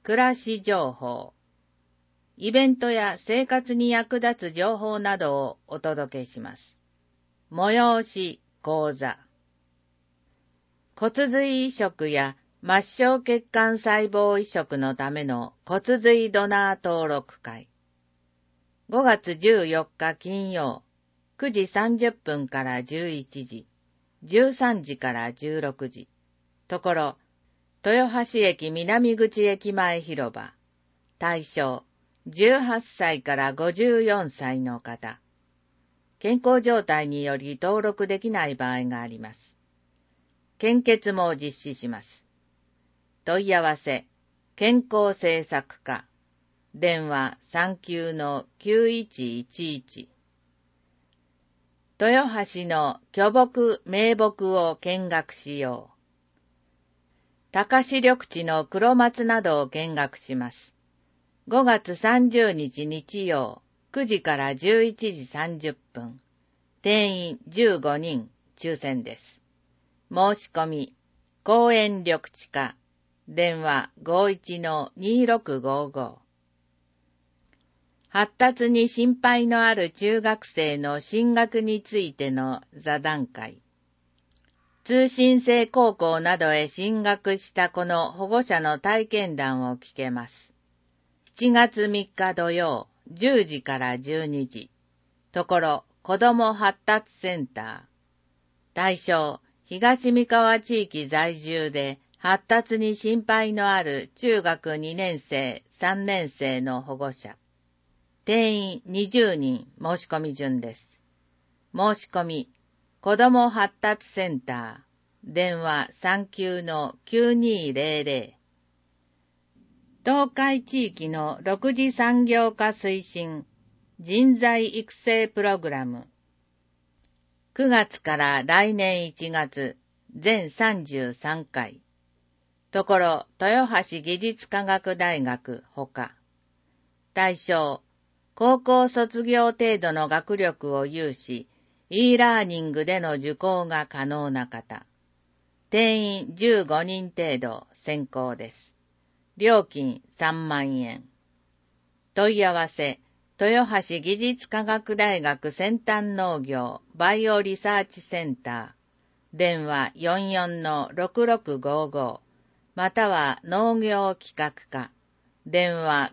暮らし情報、イベントや生活に役立つ情報などをお届けします。催し講座、骨髄移植や末梢血管細胞移植のための骨髄ドナー登録会。5月14日金曜、9時30分から11時、13時から16時。ところ、豊橋駅南口駅前広場。対象、18歳から54歳の方。健康状態により登録できない場合があります。献血も実施します。問い合わせ、健康政策課。電話39-9111。豊橋の巨木名木を見学しよう。高志緑地の黒松などを見学します。5月30日日曜、9時から11時30分。定員15人、抽選です。申し込み、公園緑地課。電話51-2655。発達に心配のある中学生の進学についての座談会。通信制高校などへ進学した子の保護者の体験談を聞けます。7月3日土曜、10時から12時。ところ、子ども発達センター。対象、東三河地域在住で発達に心配のある中学2年生、3年生の保護者。定員20人申し込み順です。申し込み、子ども発達センター、電話39-9200。東海地域の6次産業化推進、人材育成プログラム。9月から来年1月、全33回。ところ、豊橋技術科学大学ほか。対象、高校卒業程度の学力を有し、e ラーニングでの受講が可能な方。定員15人程度先行です。料金3万円。問い合わせ、豊橋技術科学大学先端農業バイオリサーチセンター。電話44-6655。または農業企画課。電話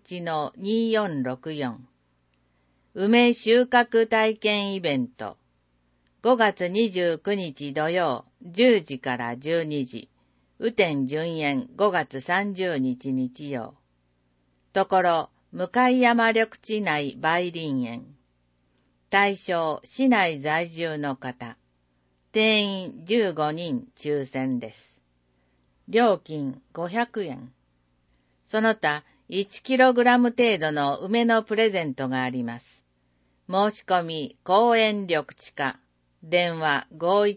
51-2464。梅収穫体験イベント。5月29日土曜、10時から12時。雨天順延5月30日日曜。ところ、向山緑地内梅林園。対象、市内在住の方。定員15人抽選です。料金500円。その他、1kg 程度の梅のプレゼントがあります。申し込み、公園緑地課。電話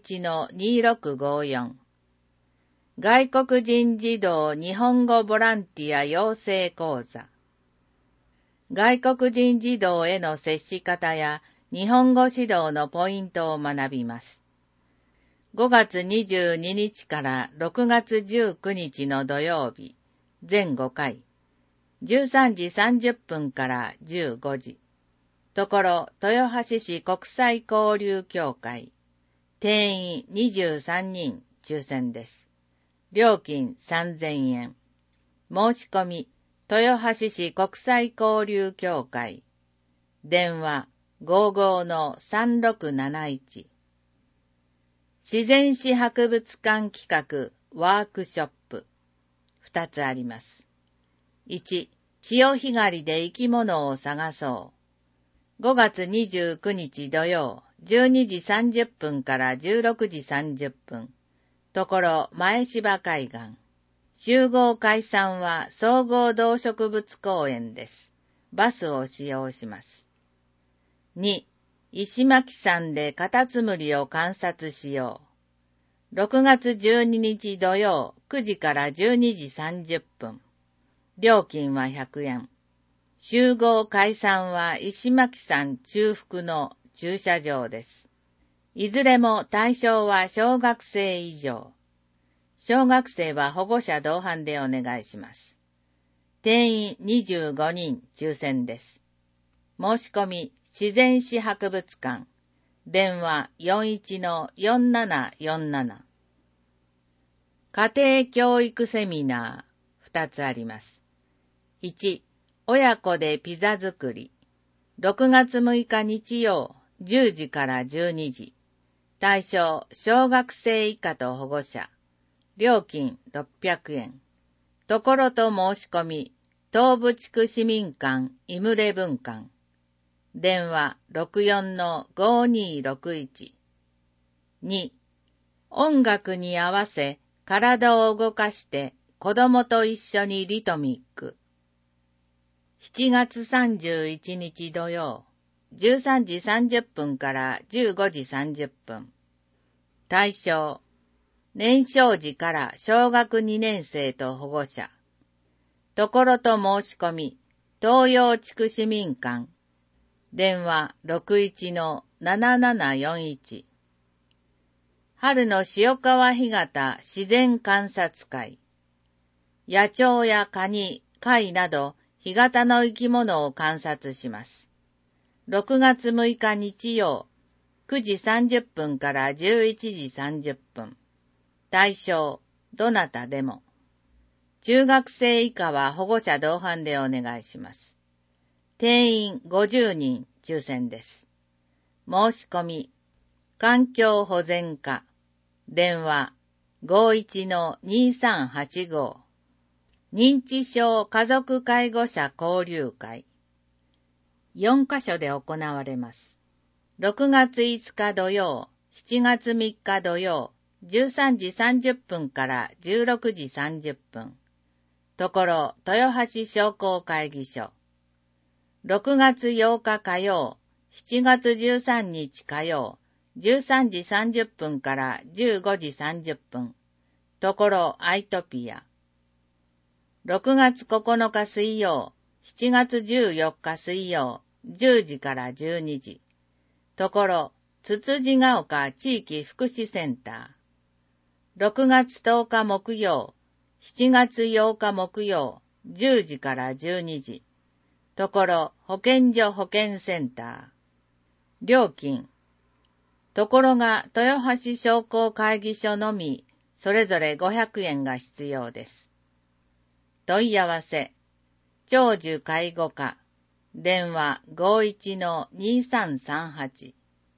51-2654。外国人児童日本語ボランティア養成講座。外国人児童への接し方や日本語指導のポイントを学びます。5月22日から6月19日の土曜日、全5回。13時30分から15時。ところ、豊橋市国際交流協会。定員23人抽選です。料金3000円。申し込み、豊橋市国際交流協会。電話55-3671。自然史博物館企画ワークショップ。2つあります。1、潮干狩りで生き物を探そう。5月29日土曜、12時30分から16時30分。ところ、前芝海岸。集合解散は総合動植物公園です。バスを使用します。2、石巻山でカタツムリを観察しよう。6月12日土曜、9時から12時30分。料金は100円。集合解散は石巻山中腹の駐車場です。いずれも対象は小学生以上。小学生は保護者同伴でお願いします。 定員25人抽選です。申し込み、自然史博物館。電話 41-4747。家庭教育セミナー2つあります。1、親子でピザ作り。6月6日日曜、10時から12時。対象、小学生以下と保護者。料金600円。ところと申し込み、東部地区市民館イムレ分館。電話 64-5261。2、音楽に合わせ体を動かして子供と一緒にリトミック。7月31日土曜、13時30分から15時30分。対象、年少時から小学2年生と保護者。ところと申し込み、東洋地区市民館。電話 61-7741。春の塩川干潟自然観察会。野鳥やカニ、貝など干潟の生き物を観察します。6月6日日曜、9時30分から11時30分。対象、どなたでも。中学生以下は保護者同伴でお願いします。定員50人抽選です。申し込み、環境保全課。電話 51-2385。認知症家族介護者交流会。4カ所で行われます。6月5日土曜、7月3日土曜、13時30分から16時30分。ところ、豊橋商工会議所。6月8日火曜、7月13日火曜、13時30分から15時30分。ところ、アイトピア。6月9日水曜、7月14日水曜、10時から12時。ところ、つつじが丘地域福祉センター。6月10日木曜、7月8日木曜、10時から12時。ところ、保健所保健センター。料金。ところが、豊橋商工会議所のみ、それぞれ500円が必要です。問い合わせ。長寿介護課。電話 51-2338。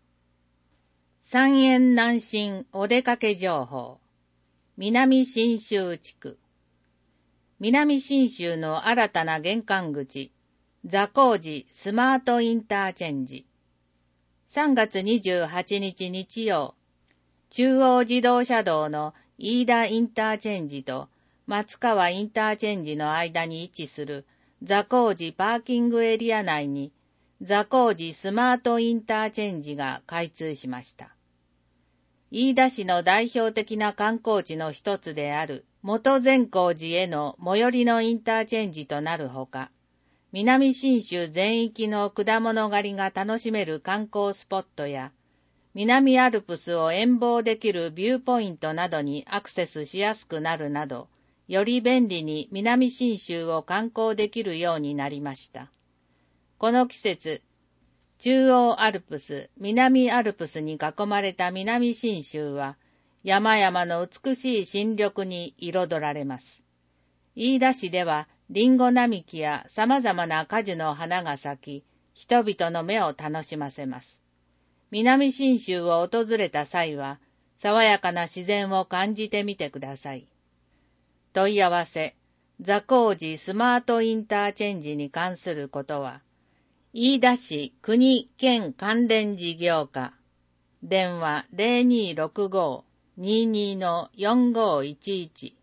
三遠南進お出かけ情報。南信州地区。南信州の新たな玄関口。座高寺スマートインターチェンジ。3月28日日曜。中央自動車道の飯田インターチェンジと松川インターチェンジの間に位置する座高寺パーキングエリア内に座高寺スマートインターチェンジが開通しました。飯田市の代表的な観光地の一つである元善光寺への最寄りのインターチェンジとなるほか、南信州全域の果物狩りが楽しめる観光スポットや、南アルプスを遠望できるビューポイントなどにアクセスしやすくなるなど、より便利に南信州を観光できるようになりました。この季節、中央アルプス、南アルプスに囲まれた南信州は、山々の美しい新緑に彩られます。飯田市では、リンゴ並木や様々な果樹の花が咲き、人々の目を楽しませます。南信州を訪れた際は、爽やかな自然を感じてみてください。問い合わせ、座高寺スマートインターチェンジに関することは、飯田市国県関連事業課、電話 0265-22-4511